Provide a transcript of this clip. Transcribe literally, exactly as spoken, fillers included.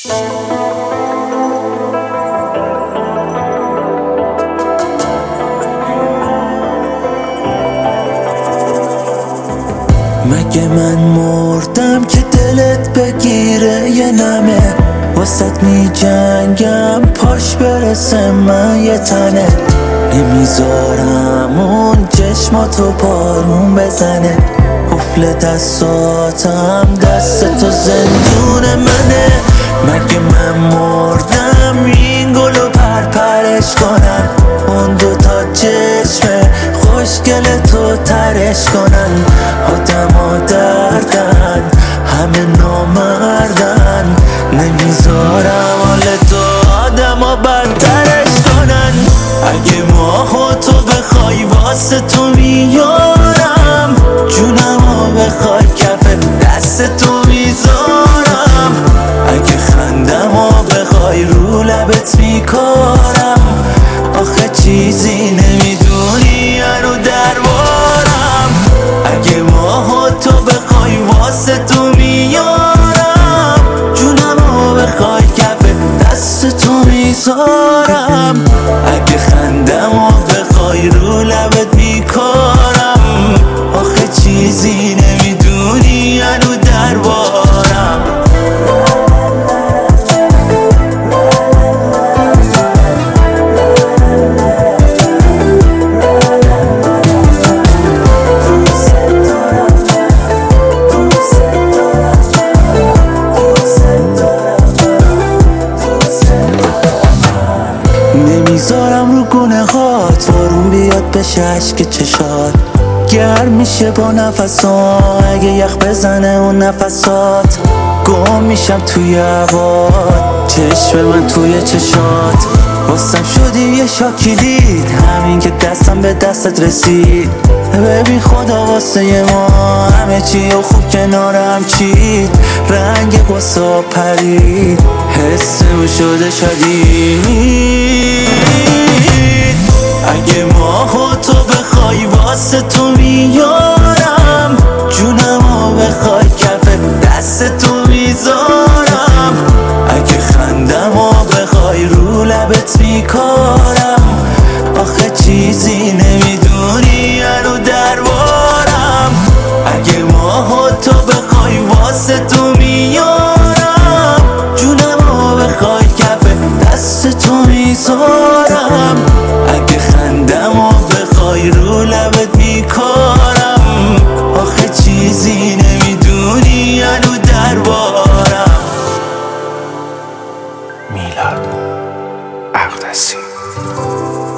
مگه من مردم که دلت بگیره یه نمه واسط می جنگم پاش برسه من یه تنه نمیذارم اون چشماتو پارون بزنه قفل دستاتم دست تو زندون منه مگه من مردم این گلو پرپرش کنن اون دوتا چشم خوشگل تو ترش کنن آدم ها دردن همه نامردن نمیذارم حال تو آدم ها بدترش کنن اگه ماهو تو بخوای واسه تو میارم جونمو بخوای کف دست تو میذارم اگه خندمو بخوای رو لبت میکارم آخه چیزی نمیدونی رو دربارم اگه ماهو تو بخوای واسه تو میارم جونمو بخوای کف دست تو میذارم اگه خندمو بخوای رو لبت میکارم آخه چیزی نمیدونی رو دربارم نمیذارم رو گونه هات بارون بیاد بشه عشق چشات گرم میشه با نفسات اگه یخ بزنه اون نفسات گم میشم توی هوات چشم من توی چشات واسم شدی یه شاکیلید همین که دستم به دستت رسید ببین خدا واسه ما همه چی و خوب کنارم چید رنگ قصه پرید حسمو شده شدید اگه ماهو تو بخوای واسه تو میارم جونمو بخوای کف دست تو میذارم اگه خندمو بخوای رو لبت میکارم آخه چیزی نمیدونی رو دربارم اگه ماهو تو بخوای واسه تو میارم جونمو بخوای کف دست تو میذارم اگه خندمو بخوای رو لبت میکارم آخه چیزی نمیدونی رو دربارم میلاد اقدسی